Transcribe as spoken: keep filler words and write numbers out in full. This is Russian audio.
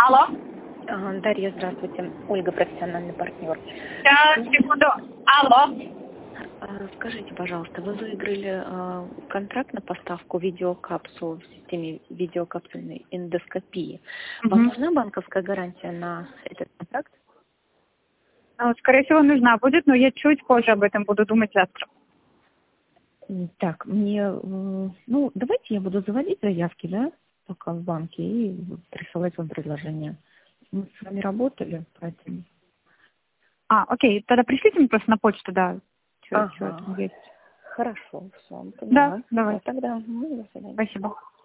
Алло. А, Дарья, здравствуйте. Ольга, профессиональный партнер. Сейчас, секунду. Алло. А, Скажите, пожалуйста, вы выиграли а, контракт на поставку видеокапсул в системе видеокапсульной эндоскопии. Вам Мгм. нужна банковская гарантия на этот контракт? Ну, скорее всего, нужна будет, но я чуть позже об этом буду думать завтра. М, Так, мне, м, ну, давайте я буду заводить заявки, да, пока в банке, и присылать вам предложение. Мы с вами работали, поэтому... А, окей, тогда пришлите мне просто на почту, да, что Ага, там есть. хорошо, все, Да, поняла. давай. Да, тогда, ну, до свидания. Спасибо.